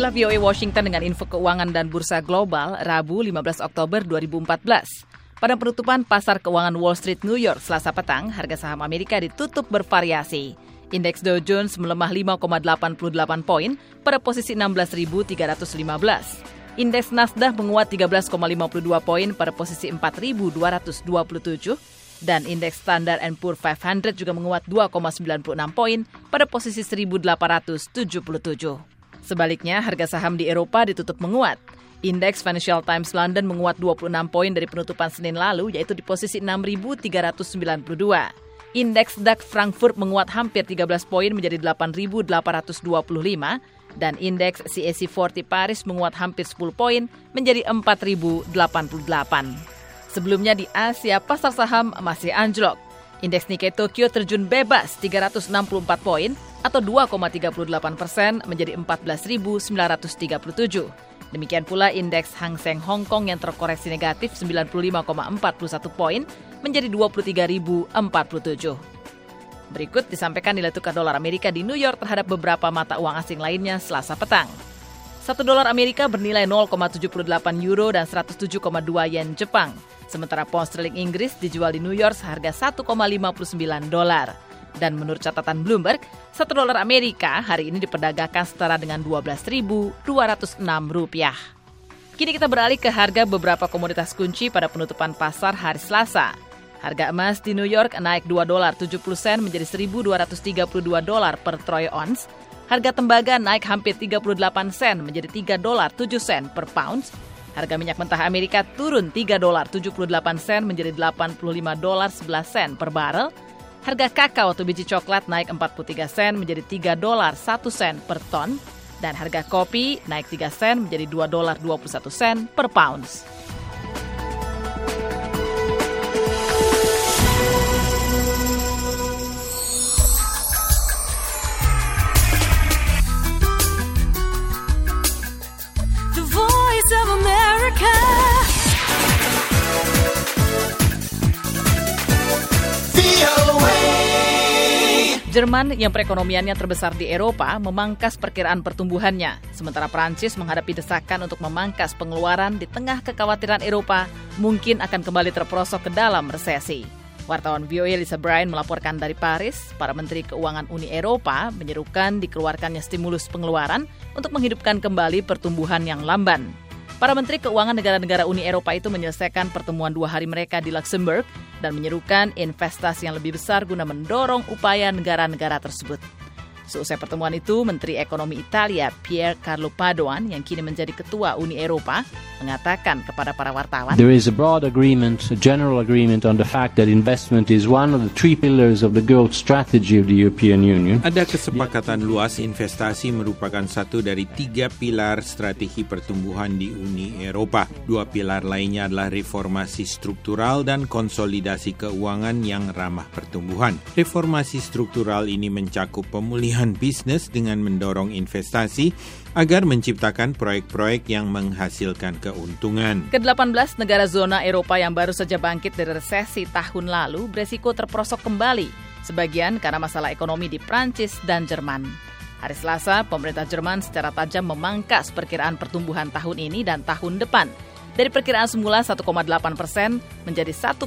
Inilah VOA Washington dengan info keuangan dan bursa global Rabu 15 Oktober 2014. Pada penutupan pasar keuangan Wall Street New York Selasa petang, harga saham Amerika ditutup bervariasi. Indeks Dow Jones melemah 5,88 poin pada posisi 16.315. Indeks Nasdaq menguat 13,52 poin pada posisi 4.227 dan indeks Standard & Poor's 500 juga menguat 2,96 poin pada posisi 1.877. Sebaliknya, harga saham di Eropa ditutup menguat. Indeks Financial Times London menguat 26 poin dari penutupan Senin lalu, yaitu di posisi 6.392. Indeks DAX Frankfurt menguat hampir 13 poin menjadi 8.825, dan indeks CAC 40 Paris menguat hampir 10 poin menjadi 4.088. Sebelumnya di Asia, pasar saham masih anjlok. Indeks Nikkei Tokyo terjun bebas 364 poin atau 2,38% menjadi 14.937. Demikian pula indeks Hang Seng Hong Kong yang terkoreksi negatif 95,41 poin menjadi 23.047. Berikut disampaikan nilai tukar dolar Amerika di New York terhadap beberapa mata uang asing lainnya Selasa petang. 1 dolar Amerika bernilai 0,78 euro dan 107,2 yen Jepang. Sementara pound sterling Inggris dijual di New York seharga 1,59 dolar. Dan menurut catatan Bloomberg, 1 dolar Amerika hari ini diperdagangkan setara dengan Rp12.206. Kini kita beralih ke harga beberapa komoditas kunci pada penutupan pasar hari Selasa. Harga emas di New York naik $2.70 menjadi $1.232 per troy ounce. Harga tembaga naik hampir 38 sen menjadi $3.07 per pound. Harga minyak mentah Amerika turun $3.78 menjadi $85.11 per barel. Harga kakao atau biji coklat naik 43 sen menjadi $3.01 per ton. Dan harga kopi naik 3 sen menjadi $2.21 per pound. Jerman yang perekonomiannya terbesar di Eropa memangkas perkiraan pertumbuhannya, sementara Prancis menghadapi desakan untuk memangkas pengeluaran di tengah kekhawatiran Eropa mungkin akan kembali terperosok ke dalam resesi. Wartawan VOA Lisa Bryan melaporkan dari Paris, para menteri keuangan Uni Eropa menyerukan dikeluarkannya stimulus pengeluaran untuk menghidupkan kembali pertumbuhan yang lamban. Para menteri keuangan negara-negara Uni Eropa itu menyelesaikan pertemuan 2 hari mereka di Luxembourg dan menyerukan investasi yang lebih besar guna mendorong upaya negara-negara tersebut. Seusai pertemuan itu, Menteri Ekonomi Italia Pier Carlo Padoan yang kini menjadi ketua Uni Eropa mengatakan kepada para wartawan, There is a broad agreement, a general agreement on the fact that investment is one of the 3 pillars of the growth strategy of the European Union. Ada kesepakatan luas investasi merupakan satu dari 3 pilar strategi pertumbuhan di Uni Eropa. 2 pilar lainnya adalah reformasi struktural dan konsolidasi keuangan yang ramah pertumbuhan. Reformasi struktural ini mencakup pemulihan bisnis dengan mendorong investasi agar menciptakan proyek-proyek yang menghasilkan keuntungan. Ke-18 negara zona Eropa yang baru saja bangkit dari resesi tahun lalu beresiko terperosok kembali, sebagian karena masalah ekonomi di Prancis dan Jerman. Hari Selasa, pemerintah Jerman secara tajam memangkas perkiraan pertumbuhan tahun ini dan tahun depan dari perkiraan semula 1,8% menjadi 1,2%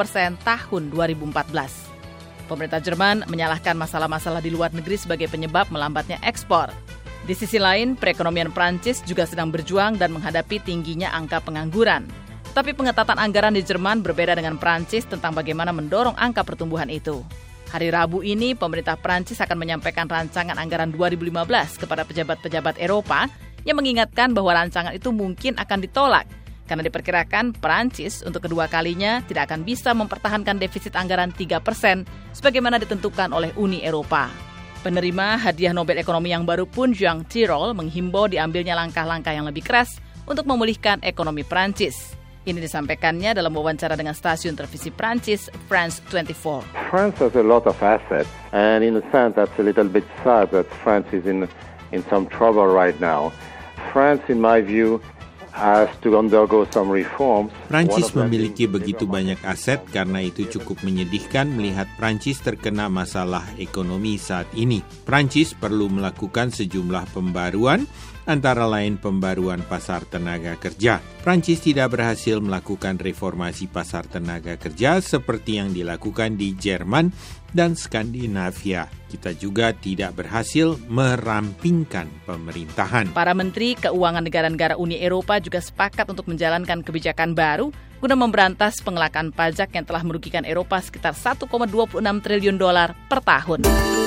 tahun 2014. Pemerintah Jerman menyalahkan masalah-masalah di luar negeri sebagai penyebab melambatnya ekspor. Di sisi lain, perekonomian Prancis juga sedang berjuang dan menghadapi tingginya angka pengangguran. Tetapi pengetatan anggaran di Jerman berbeda dengan Prancis tentang bagaimana mendorong angka pertumbuhan itu. Hari Rabu ini, pemerintah Prancis akan menyampaikan rancangan anggaran 2015 kepada pejabat-pejabat Eropa yang mengingatkan bahwa rancangan itu mungkin akan ditolak. Karena diperkirakan Prancis untuk kedua kalinya tidak akan bisa mempertahankan defisit anggaran 3% sebagaimana ditentukan oleh Uni Eropa. Penerima hadiah Nobel Ekonomi yang baru pun Jean Tirole menghimbau diambilnya langkah-langkah yang lebih keras untuk memulihkan ekonomi Prancis. Ini disampaikannya dalam wawancara dengan stasiun televisi Prancis, France 24. France has a lot of assets, and in a sense that's a little bit sad that France is in some trouble right now. France, in my view, has to undergo some reforms. Prancis memiliki begitu banyak aset, karena itu cukup menyedihkan melihat Prancis terkena masalah ekonomi saat ini. Prancis perlu melakukan sejumlah pembaruan antara lain pembaruan pasar tenaga kerja. Prancis tidak berhasil melakukan reformasi pasar tenaga kerja seperti yang dilakukan di Jerman dan Skandinavia. Kita juga tidak berhasil merampingkan pemerintahan. Para menteri keuangan negara-negara Uni Eropa juga sepakat untuk menjalankan kebijakan baru guna memberantas pengelakan pajak yang telah merugikan Eropa sekitar 1,26 triliun dolar per tahun.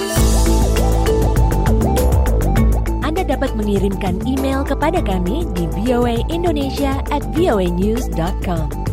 Anda dapat mengirimkan email kepada kami di voaindonesia@voanews.com.